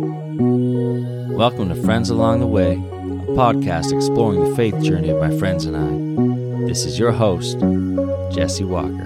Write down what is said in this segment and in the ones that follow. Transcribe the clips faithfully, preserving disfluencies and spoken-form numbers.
Welcome to Friends Along the Way, a podcast exploring the faith journey of my friends and I. This is your host, Jesse Walker.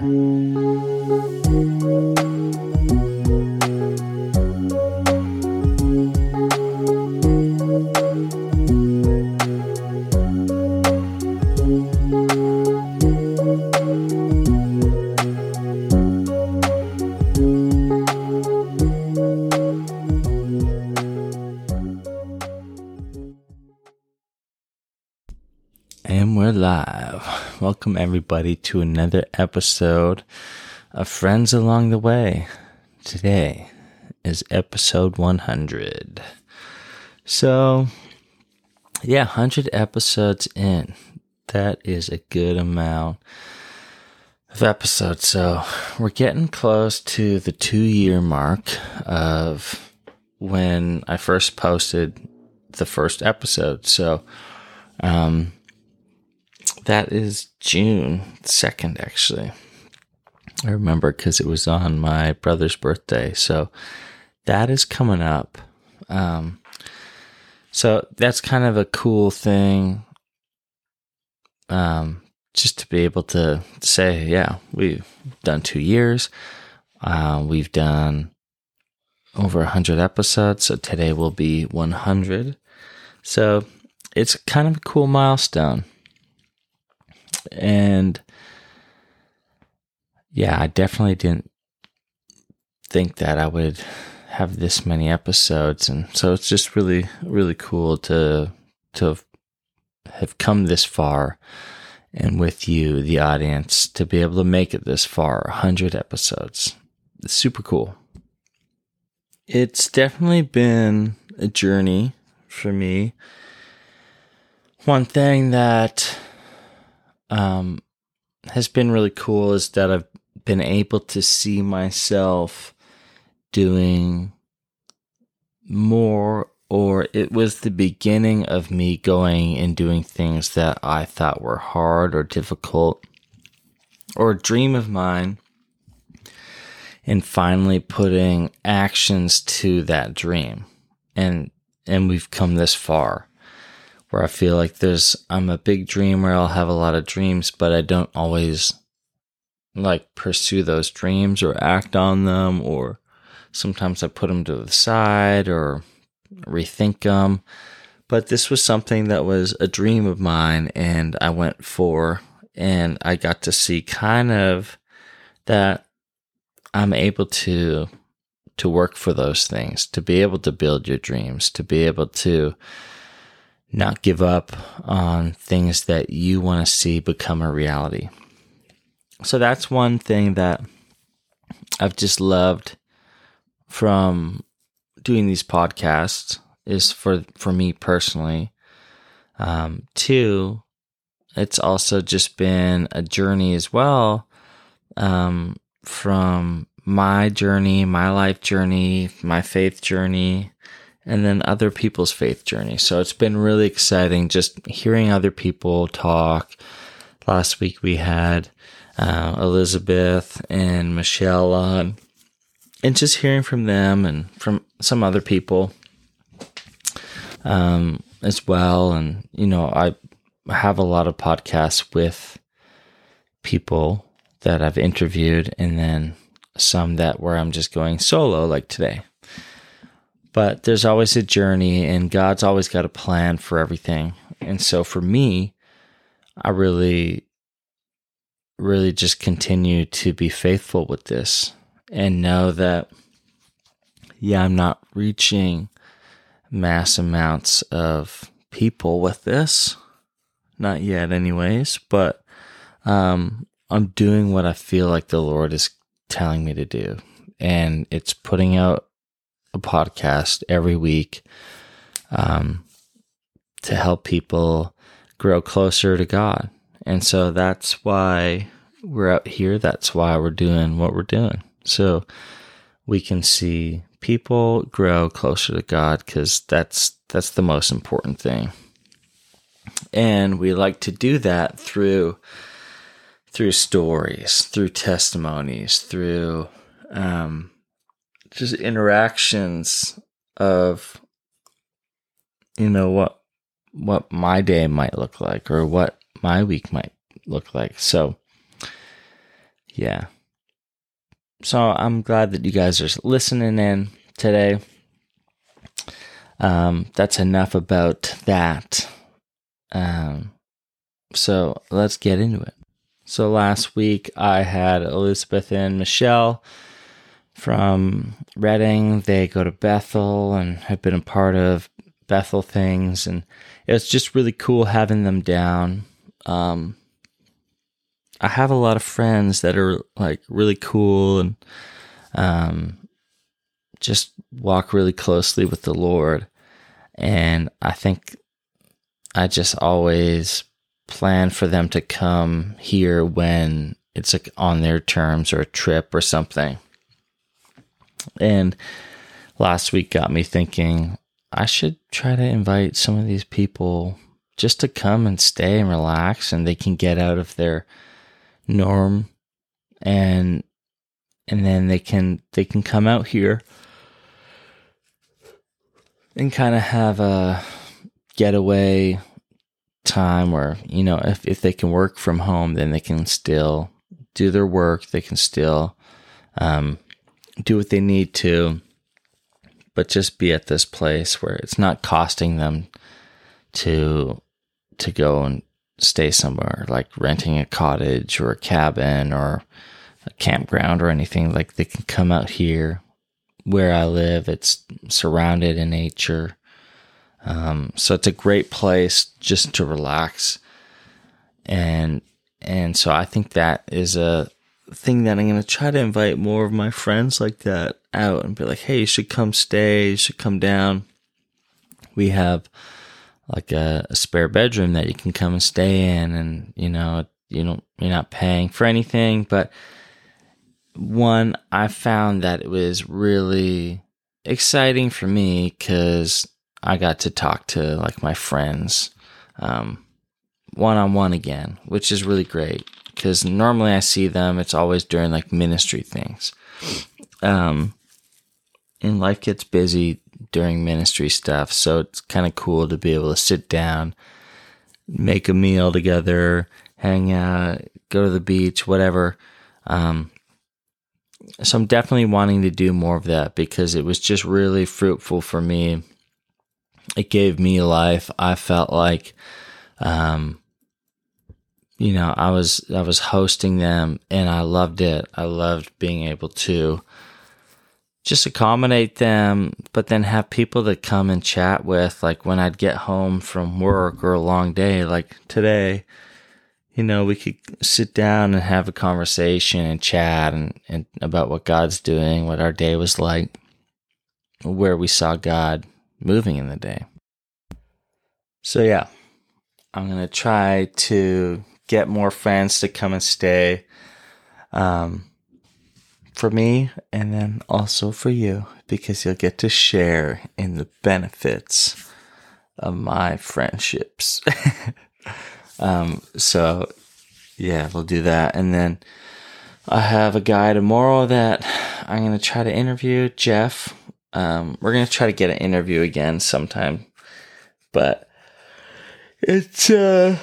And we're live. Welcome everybody to another episode of Friends Along the Way. Today is episode one hundred. So, yeah, one hundred episodes in. That is a good amount of episodes. So, we're getting close to the two-year mark of when I first posted the first episode. So, um... that is June second, actually. I remember because it was on my brother's birthday. So that is coming up. Um, so that's kind of a cool thing. Um, just to be able to say, yeah, we've done two years. Uh, we've done over one hundred episodes. So today will be one hundred. So it's kind of a cool milestone. And yeah, I definitely didn't think that I would have this many episodes. And so it's just really, really cool to, to have come this far and with you, the audience, to be able to make it this far, one hundred episodes. It's super cool. It's definitely been a journey for me. One thing that Um, has been really cool is that I've been able to see myself doing more, or it was the beginning of me going and doing things that I thought were hard or difficult or a dream of mine, and finally putting actions to that dream. And, and we've come this far. Where I feel like there's, I'm a big dreamer, I'll have a lot of dreams, but I don't always like pursue those dreams or act on them, or sometimes I put them to the side or rethink them. But this was something that was a dream of mine and I went for, and I got to see kind of that I'm able to, to work for those things, to be able to build your dreams, to be able to not give up on things that you want to see become a reality. So that's one thing that I've just loved from doing these podcasts, is for, for me personally. Um, two, it's also just been a journey as well, um, from my journey, my life journey, my faith journey, and then other people's faith journey. So it's been really exciting just hearing other people talk. Last week we had uh, Elizabeth and Michelle on, and just hearing from them and from some other people um, as well. And, you know, I have a lot of podcasts with people that I've interviewed, and then some that where I'm just going solo, like today. But there's always a journey, and God's always got a plan for everything. And so for me, I really, really just continue to be faithful with this and know that, yeah, I'm not reaching mass amounts of people with this. Not yet anyways, but um, I'm doing what I feel like the Lord is telling me to do. And it's putting out a podcast every week um, to help people grow closer to God. And so that's why we're out here. That's why we're doing what we're doing. So we can see people grow closer to God, because that's that's the most important thing. And we like to do that through through stories, through testimonies, through um, just interactions of, you know, what what my day might look like or what my week might look like. So, yeah. So I'm glad that you guys are listening in today. Um, that's enough about that. Um, so let's get into it. So last week I had Elizabeth and Michelle from Reading. They go to Bethel and have been a part of Bethel things, and it was just really cool having them down. Um, I have a lot of friends that are like really cool and um, just walk really closely with the Lord, and I think I just always plan for them to come here when it's like on their terms or a trip or something. And last week got me thinking I should try to invite some of these people just to come and stay and relax, and they can get out of their norm, and and then they can they can come out here and kind of have a getaway time where, you know, if, if they can work from home, then they can still do their work. They can still um, do what they need to, but just be at this place where it's not costing them to to go and stay somewhere, like renting a cottage or a cabin or a campground or anything. Like they can come out here where I live. It's surrounded in nature. Um, so it's a great place just to relax. And, and so I think that is a thing that I'm going to try to invite more of my friends like that out and be like, hey, you should come stay. You should come down. We have like a, a spare bedroom that you can come and stay in, and, you know, you don't, you're not paying for anything. But one, I found that it was really exciting for me because I got to talk to like my friends um, one-on-one again, which is really great because normally I see them, it's always during like ministry things. Um, and life gets busy during ministry stuff, so it's kind of cool to be able to sit down, make a meal together, hang out, go to the beach, whatever. Um, so I'm definitely wanting to do more of that because it was just really fruitful for me. It gave me life. I felt like, um, you know, I was I was hosting them, and I loved it. I loved being able to just accommodate them, but then have people to come and chat with. Like when I'd get home from work or a long day, like today, you know, we could sit down and have a conversation and chat and, and about what God's doing, what our day was like, where we saw God moving in the day. So yeah, I'm going to try to get more friends to come and stay um, for me, and then also for you, because you'll get to share in the benefits of my friendships. um, so yeah, we'll do that. And then I have a guy tomorrow that I'm going to try to interview, Jeff. Um, we're going to try to get an interview again sometime, but it's, uh,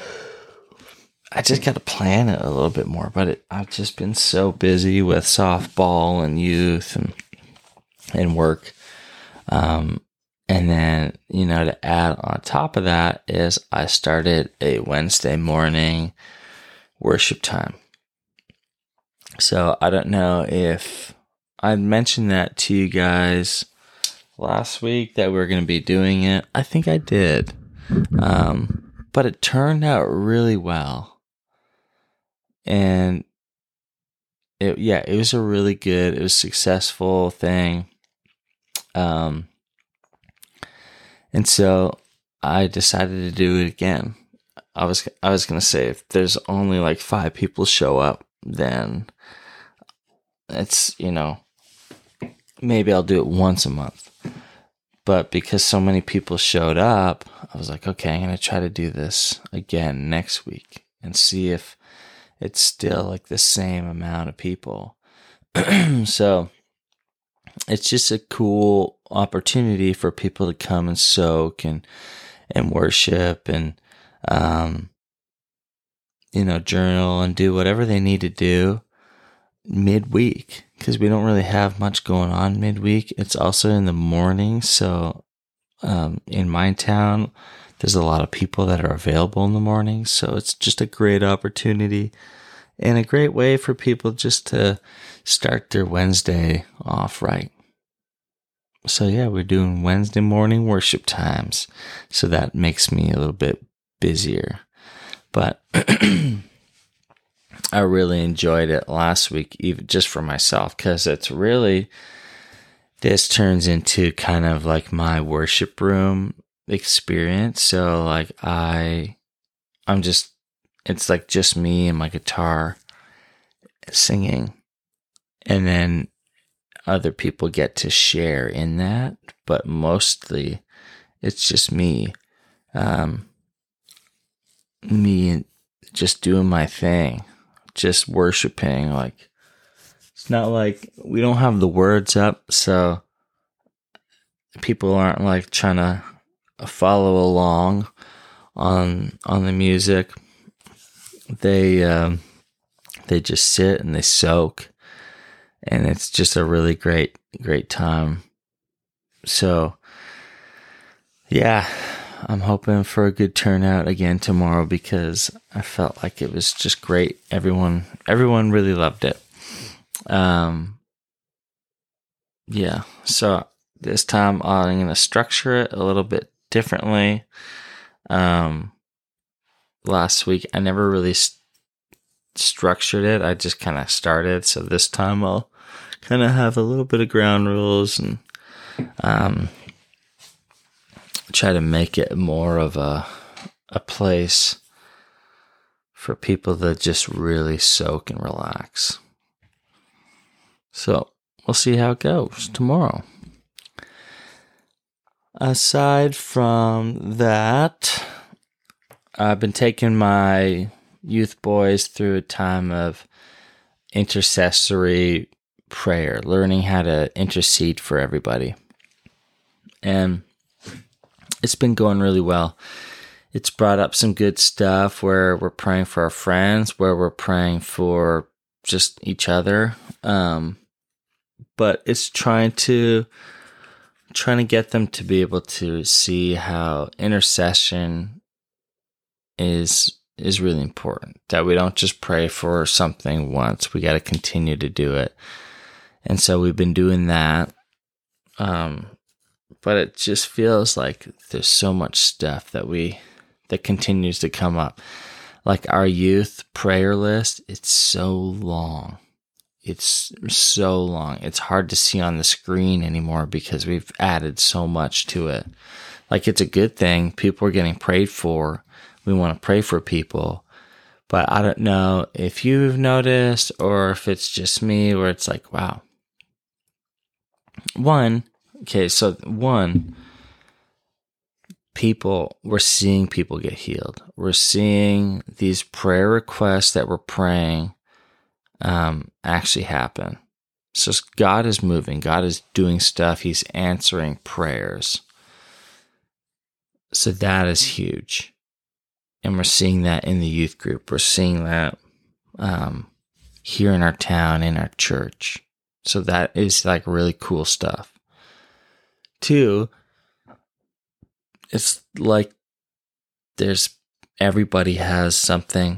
I just got to plan it a little bit more, but it, I've just been so busy with softball and youth and, and work. Um, and then, you know, to add on top of that is I started a Wednesday morning worship time. So I don't know if I mentioned that to you guys last week that we were going to be doing it. I think I did. Um, but it turned out really well. And it, yeah, it was a really good, it was a successful thing. Um, and so I decided to do it again. I was, I was going to say, if there's only like five people show up, then it's, you know, maybe I'll do it once a month. But because so many people showed up, I was like, okay, I'm going to try to do this again next week and see if it's still like the same amount of people. So it's just a cool opportunity for people to come and soak and, and worship and, um, you know, journal and do whatever they need to do midweek, because we don't really have much going on midweek. It's also in the morning. So, um, in my town, there's a lot of people that are available in the morning. So it's just a great opportunity and a great way for people just to start their Wednesday off right. So yeah, we're doing Wednesday morning worship times. So that makes me a little bit busier. But I really enjoyed it last week, even just for myself, because it's really, this turns into kind of like my worship room experience. So like I, I'm just, it's like just me and my guitar singing, and then other people get to share in that, but mostly it's just me, um, me just doing my thing, just worshiping. Like, it's not like we don't have the words up, so people aren't like trying to follow along on on the music. They um, they just sit and they soak, and it's just a really great great time. So yeah, I'm hoping for a good turnout again tomorrow, because I felt like it was just great. Everyone everyone really loved it. Um, yeah, so this time I'm going to structure it a little bit differently. Um, last week I never really st- structured it. I just kind of started. So this time I'll kind of have a little bit of ground rules and um, try to make it more of a a place for people to just really soak and relax. So we'll see how it goes tomorrow. Aside from that, I've been taking my youth boys through a time of intercessory prayer, learning how to intercede for everybody. And it's been going really well. It's brought up some good stuff where we're praying for our friends, where we're praying for just each other. Um, but it's trying to trying to get them to be able to see how intercession is is really important. That we don't just pray for something once. We got to continue to do it. And so we've been doing that. Um, but it just feels like there's so much stuff that we that continues to come up. Like our youth prayer list, it's so long. It's so long. It's hard to see on the screen anymore because we've added so much to it. Like, it's a good thing. People are getting prayed for. We want to pray for people. But I don't know if you've noticed or if it's just me where it's like, wow. One, okay, so one, people, we're seeing people get healed. We're seeing these prayer requests that we're praying um, actually happen. So God is moving. God is doing stuff. He's answering prayers. So that is huge. And we're seeing that in the youth group. We're seeing that um, here in our town, in our church. So that is like really cool stuff. Two, it's like there's everybody has something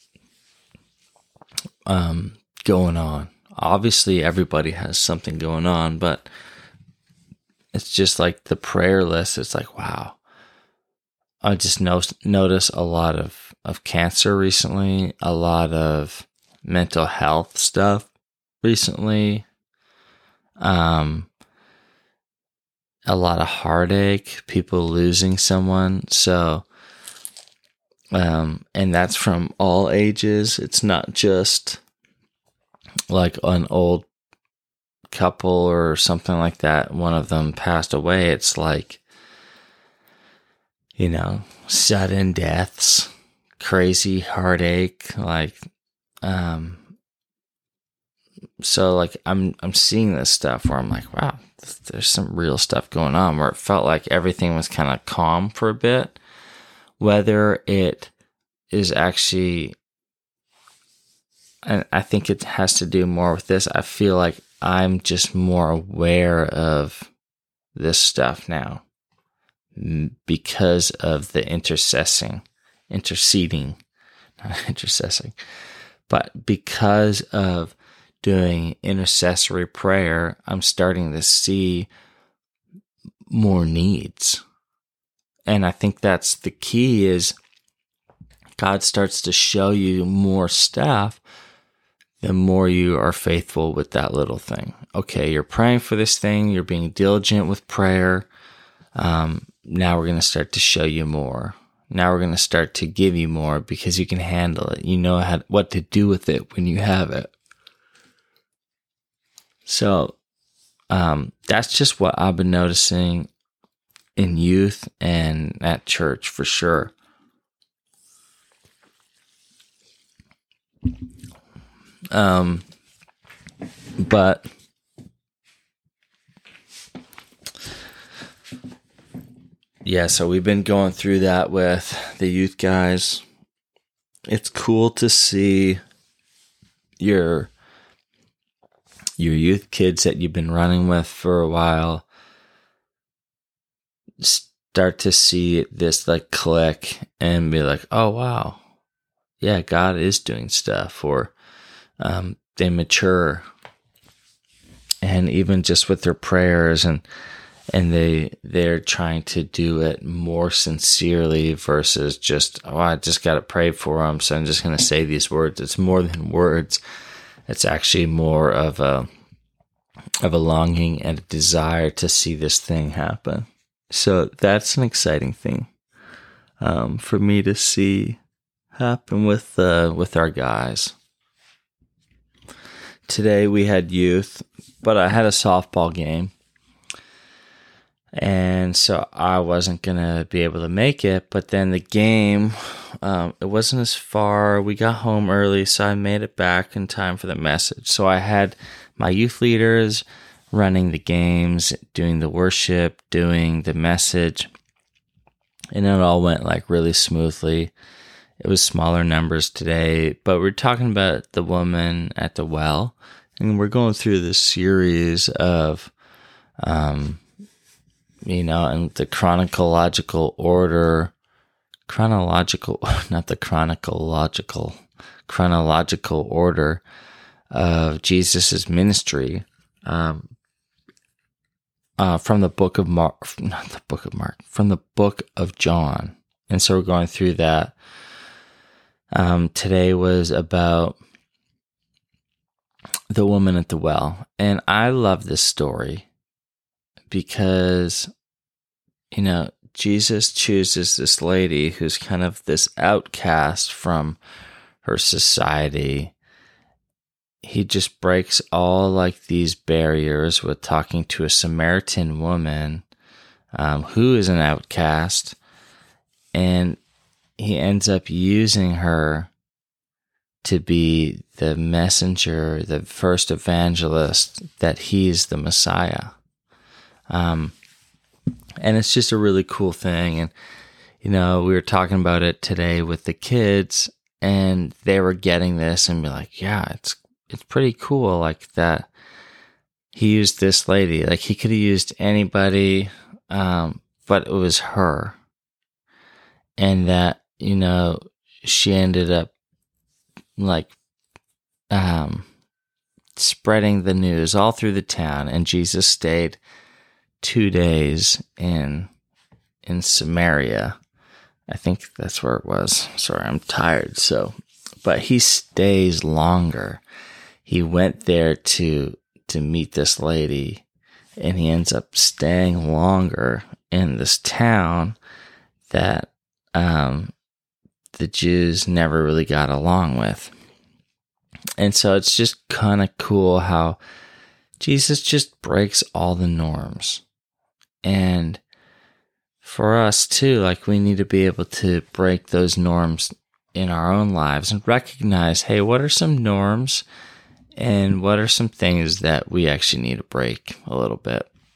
um, going on. Obviously, everybody has something going on, but it's just like the prayer list. It's like, wow. I just no- notice a lot of, of cancer recently, a lot of mental health stuff recently, um, a lot of heartache, people losing someone. So, um, and that's from all ages. It's not just like an old couple or something like that. One of them passed away. It's like, you know, sudden deaths, crazy heartache, like, um, so like I'm, I'm seeing this stuff where I'm like, wow, there's some real stuff going on where it felt like everything was kind of calm for a bit. Whether it is actually, and I think it has to do more with this, I feel like I'm just more aware of this stuff now because of the intercessing, interceding, not intercessing, but because of doing intercessory prayer, I'm starting to see more needs. And I think that's the key is God starts to show you more stuff the more you are faithful with that little thing. Okay, you're praying for this thing. You're being diligent with prayer. Um, now we're going to start to show you more. Now we're going to start to give you more because you can handle it. You know how, what to do with it when you have it. So um, that's just what I've been noticing in youth and at church for sure. Um, but yeah, so we've been going through that with the youth guys. It's cool to see your your youth kids that you've been running with for a while start to see this like click and be like, oh wow, yeah, God is doing stuff, or um, they mature, and even just with their prayers, and and they they're trying to do it more sincerely versus just, oh, I just got to pray for them, so I'm just going to say these words. It's more than words. It's actually more of a of a longing and a desire to see this thing happen. So that's an exciting thing um, for me to see happen with uh, with our guys. Today we had youth, but I had a softball game, and so I wasn't going to be able to make it. But then the game, um, it wasn't as far. We got home early, so I made it back in time for the message. So I had my youth leaders running the games, doing the worship, doing the message, and it all went like really smoothly. It was smaller numbers today, but we're talking about the woman at the well, and we're going through this series of, um, you know, in the chronological order, chronological, not the chronological, chronological order of Jesus's ministry, um, uh, from the book of Mark, not the book of Mark, from the book of John. And so we're going through that. Um, today was about the woman at the well. And I love this story because, you know, Jesus chooses this lady who's kind of this outcast from her society. He just breaks all like these barriers with talking to a Samaritan woman um, who is an outcast, and he ends up using her to be the messenger, the first evangelist, that he's the Messiah. Um, and it's just a really cool thing. And, you know, we were talking about it today with the kids, and they were getting this and be like, yeah, it's it's pretty cool, like that he used this lady. Like he could have used anybody, um, but it was her. And that, you know, she ended up like um, spreading the news all through the town, and Jesus stayed two days in in Samaria. I think that's where it was. Sorry, I'm tired. So, but he stays longer. He went there to to meet this lady, and he ends up staying longer in this town that um, the Jews never really got along with. And so it's just kind of cool how Jesus just breaks all the norms. And for us too, like we need to be able to break those norms in our own lives and recognize, hey, what are some norms and what are some things that we actually need to break a little bit?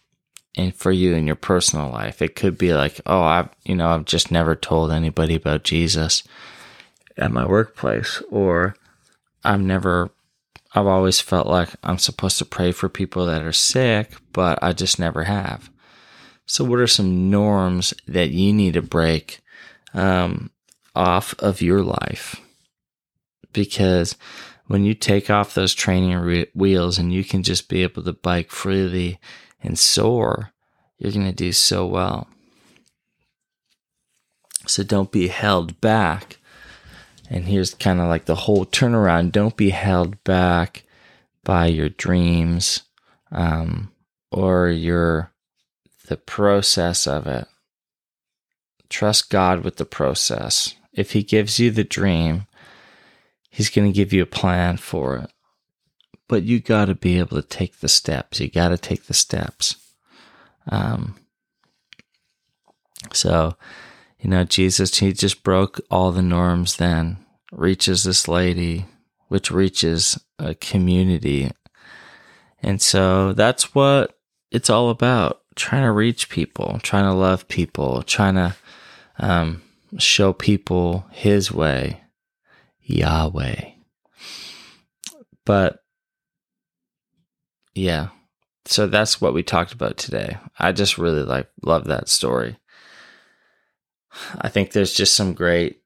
and for you in your personal life. It could be like, oh, I've, you know, I've just never told anybody about Jesus at my workplace, or I've never, I've always felt like I'm supposed to pray for people that are sick, but I just never have. So what are some norms that you need to break um, off of your life? Because when you take off those training re- wheels and you can just be able to bike freely and soar, you're going to do so well. So don't be held back. And here's kind of like the whole turnaround. Don't be held back by your dreams um, or your the process of it. Trust God with the process. If he gives you the dream, he's going to give you a plan for it. But you got to be able to take the steps. You got to take the steps. Um, so, you know, Jesus, he just broke all the norms then, reaches this lady, which reaches a community. And so that's what it's all about, trying to reach people, trying to love people, trying to um, show people his way, Yahweh. But, yeah, so that's what we talked about today. I just really like love that story. I think there's just some great,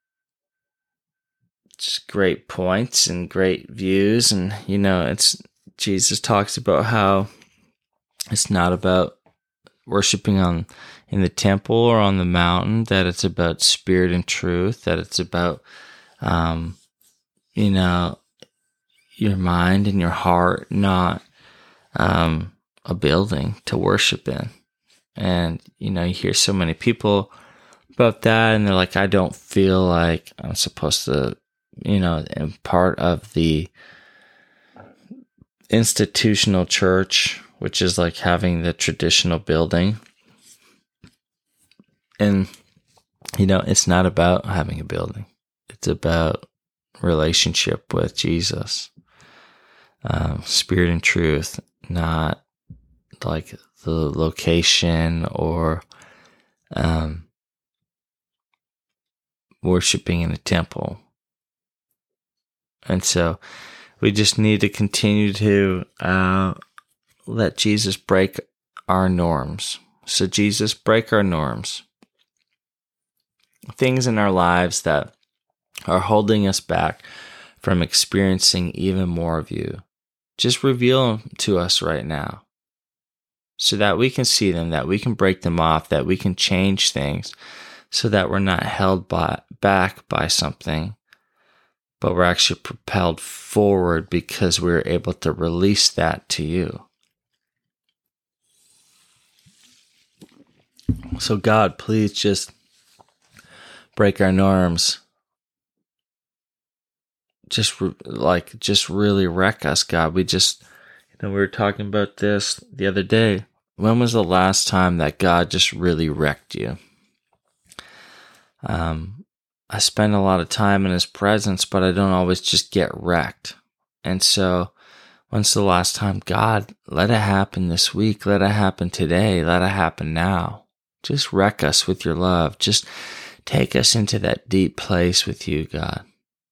just great points and great views. And, you know, it's, Jesus talks about how it's not about worshiping on in the temple or on the mountain, that it's about spirit and truth, that it's about, um, you know, your mind and your heart, not um, a building to worship in. And, you know, you hear so many people about that, and they're like, I don't feel like I'm supposed to, you know, am part of the institutional church, which is like having the traditional building. And, you know, it's not about having a building. It's about relationship with Jesus, um, spirit and truth, not like the location or um, worshiping in a temple. And so we just need to continue to uh, let Jesus break our norms. So Jesus, break our norms. Things in our lives that are holding us back from experiencing even more of you. Just reveal them to us right now so that we can see them, that we can break them off, that we can change things so that we're not held by, back by something, but we're actually propelled forward because we're able to release that to you. So God, please just break our norms. Just re- like, just really wreck us, God. We just, you know, we were talking about this the other day. When was the last time that God just really wrecked you? Um, I spend a lot of time in his presence, but I don't always just get wrecked. And so, when's the last time? God, let it happen this week. Let it happen today. Let it happen now. Just wreck us with your love. Just take us into that deep place with you, God.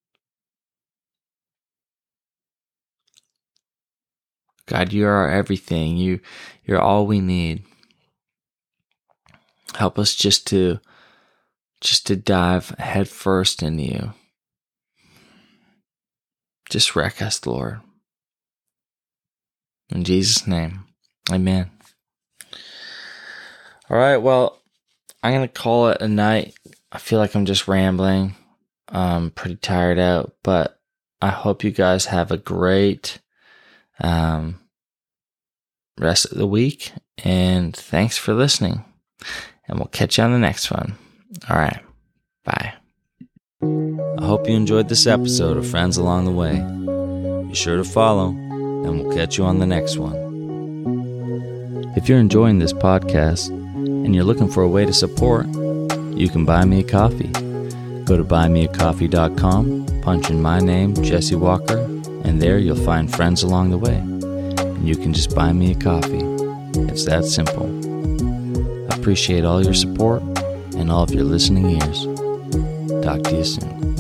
God, you are our everything. You, you're all we need. Help us just to, just to dive headfirst into you. Just wreck us, Lord. In Jesus' name, amen. All right, well, I'm going to call it a night. I feel like I'm just rambling. I'm pretty tired out, but I hope you guys have a great um, rest of the week, and thanks for listening, and we'll catch you on the next one. All right, bye. I hope you enjoyed this episode of Friends Along the Way. Be sure to follow, and we'll catch you on the next one. If you're enjoying this podcast and you're looking for a way to support, you can buy me a coffee. Go to buy me a coffee dot com, punch in my name, Jesse Walker, and there you'll find Friends Along the Way. And you can just buy me a coffee. It's that simple. I appreciate all your support and all of your listening ears. Talk to you soon.